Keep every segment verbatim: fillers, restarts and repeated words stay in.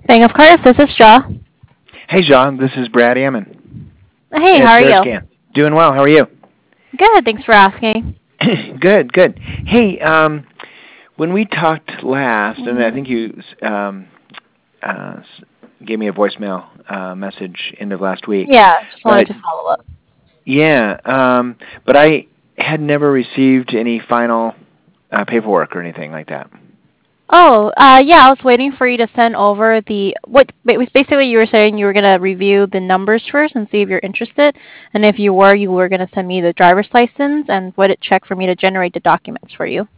Bank of Cardiff, this is Shaw. Hey, John. This is Brad Ammon. Hey, at how are you? Farescan. Doing well. How are you? Good, thanks for asking. Good, good. Hey, um, when we talked last, Mm-hmm. and I think you um, uh, gave me a voicemail uh, message end of last week. Yeah, just wanted but, to follow up. Yeah, um, but I had never received any final uh, paperwork or anything like that. Oh, uh, yeah, I was waiting for you to send over the, what, it was basically you were saying you were going to review the numbers first and see if you're interested, and if you were, you were going to send me the driver's license and would it check for me to generate the documents for you.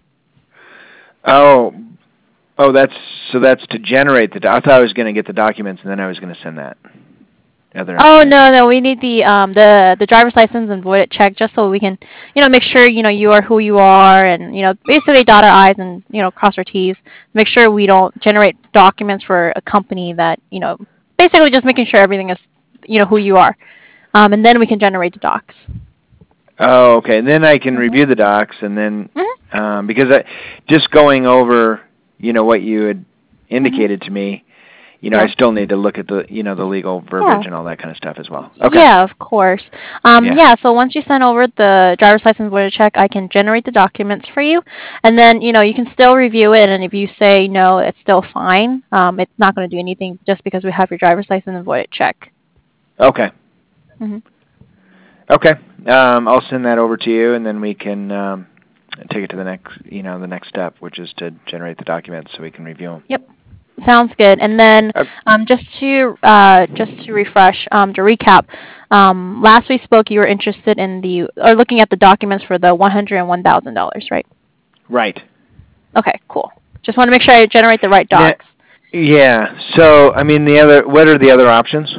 Oh, oh, that's, so that's to generate the, I thought I was going to get the documents and then I was going to send that. Other Oh information. no, no, we need the um the the driver's license and void check just so we can, you know, make sure you know you are who you are and you know basically dot our I's and you know cross our T's. Make sure we don't generate documents for a company that you know basically just making sure everything is you know who you are, um and then we can generate the docs. Oh, okay. And then I can Mhm. review the docs, and then Mhm. um, because I, just going over, you know, what you had Mhm. indicated to me, you know, Yeah. I still need to look at the, you know, the legal Yeah. verbiage and all that kind of stuff as well. Okay. Yeah, of course. Um, Yeah. yeah, so once you send over the driver's license void check, I can generate the documents for you, and then you know you can still review it. And if you say no, it's still fine. Um, it's not going to do anything just because we have your driver's license and void check. Okay. Mhm. Okay. Um, I'll send that over to you, and then we can um, take it to the next, you know, the next step, which is to generate the documents so we can review them. Yep. Sounds good. And then Uh, um, just to uh, just to refresh, um, to recap, um, last we spoke, you were interested in the or looking at the documents for the one hundred and one thousand dollars, right? right. Okay, cool. Just want to make sure I generate the right Now, docs. yeah. So, I mean, the other, what are the other options?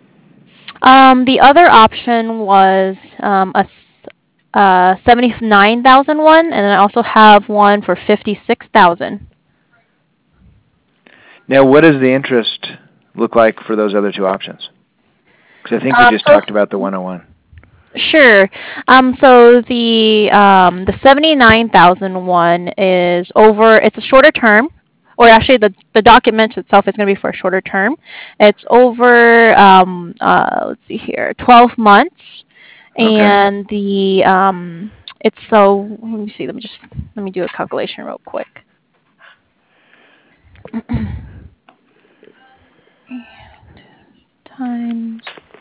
Um, the other option was um, a s- uh, seventy-nine thousand one, and then I also have one for fifty-six thousand. Now, what does the interest look like for those other two options? Because I think we Um, just so talked about the one oh one. sure. Um, so the um, the seventy-nine thousand one is over. It's a shorter term, or actually the the document itself is going to be for a shorter term. It's over. Um, uh, let's see here, twelve months. Okay. And the um it's so let me see, let me just let me do a calculation real quick. Times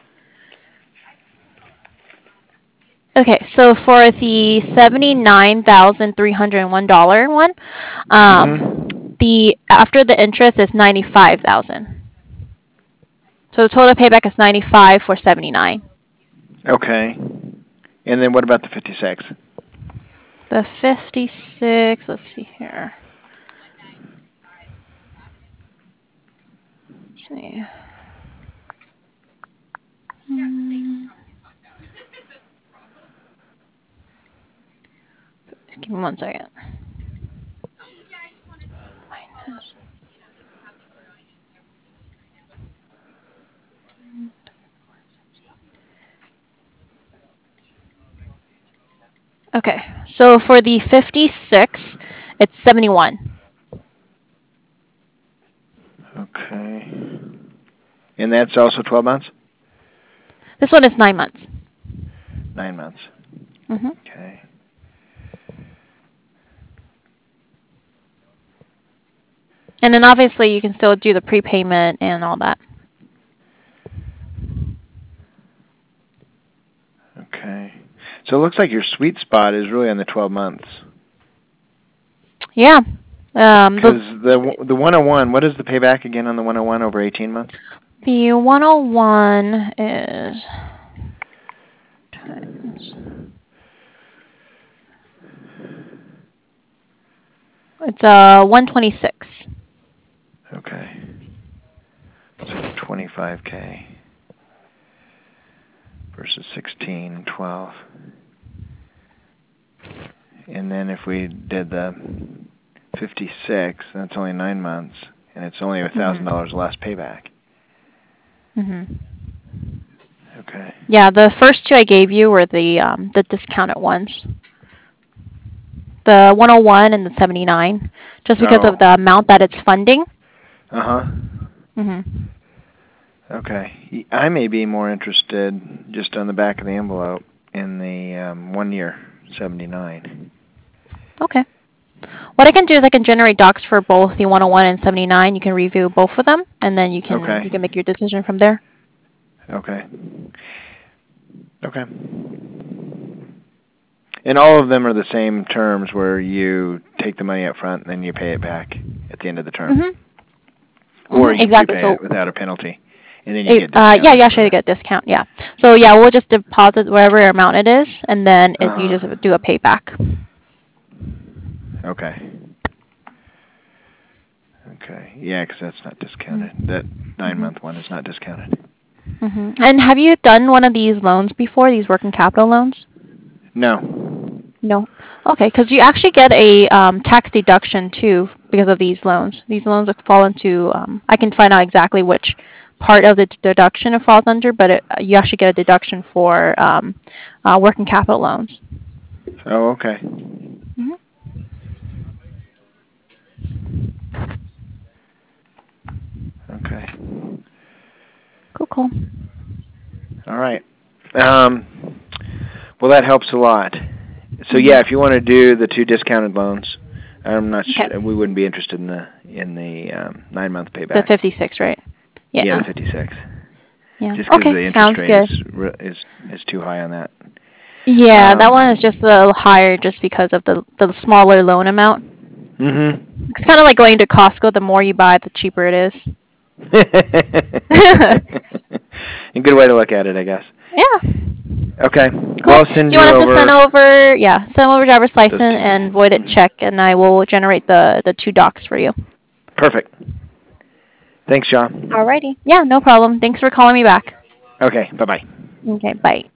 Okay, so for the seventy nine thousand three hundred and one dollar one, um Mhm. the after the interest is ninety five thousand. So the total payback is ninety five for seventy nine. Okay. And then what about the fifty-six? The fifty six, let's see here. Let's see. Hmm. Give me one second. Minus. Okay, so for the fifty-six, it's seventy-one. Okay. And that's also twelve months? This one is nine months. Nine months. Mhm. Okay. And then obviously you can still do the prepayment and all that. Okay. So it looks like your sweet spot is really on the twelve months. Yeah. Um, Because the the the one oh one, what is the payback again on the one oh one over eighteen months? the one oh one is times. It's uh one twenty-six. Okay. So twenty-five K versus sixteen, twelve. And then if we did the fifty-six, that's only nine months, and it's only a thousand Mhm. dollars less payback. Mhm. Okay. Yeah, the first two I gave you were the um the discounted ones. The one oh one and the seventy-nine, just because Oh. of the amount that it's funding. Uh huh. Mhm. Okay. I may be more interested just on the back of the envelope in the um, one year seventy-nine. Okay. What I can do is I can generate docs for both the one oh one and seventy-nine. You can review both of them, and then you can Okay. you can make your decision from there. Okay. Okay. And all of them are the same terms where you take the money up front and then you pay it back at the end of the term. Mhm. Or Mhm. you, you Exactly. pay So, it without a penalty. And then you it, get uh, yeah, discounted you for actually that. get a discount. Yeah. So yeah, we'll just deposit whatever amount it is, and then it, you Uh-huh. just do a payback. Okay. Okay. Yeah, because that's not discounted. Mhm. That Mhm. nine-month one is not discounted. Mhm. And have you done one of these loans before? These working capital loans? No. No. Okay, because you actually get a um, tax deduction too because of these loans. These loans fall into. Um, I can find out exactly which part of the d- deduction it falls under, but it, you actually get a deduction for um, uh, working capital loans. Oh, okay. Mhm. Okay. Cool, cool. All right. Um, well, that helps a lot. So Mhm. yeah, if you want to do the two discounted loans, I'm not Okay. sure we wouldn't be interested in the in the um, nine month The payback. fifty-six, right? Yeah, Yeah. the fifty-six. Yeah. Just because Okay, the interest sounds rate is good. re- is is too high on that. Yeah, that one is Um, just a little higher just because of the the smaller loan amount. mhm. It's kind of like going to Costco. The more you buy, the cheaper it is. A good way to look at it, I guess. Yeah. Okay. Cool. Well, I'll Do send you you want us to send over over, yeah, send over driver's license those two. and voided Mhm. check, and I will generate the, the two docs for you. Perfect. Thanks, John. Alrighty. Yeah, no problem. Thanks for calling me back. Okay. Bye bye. Okay, bye.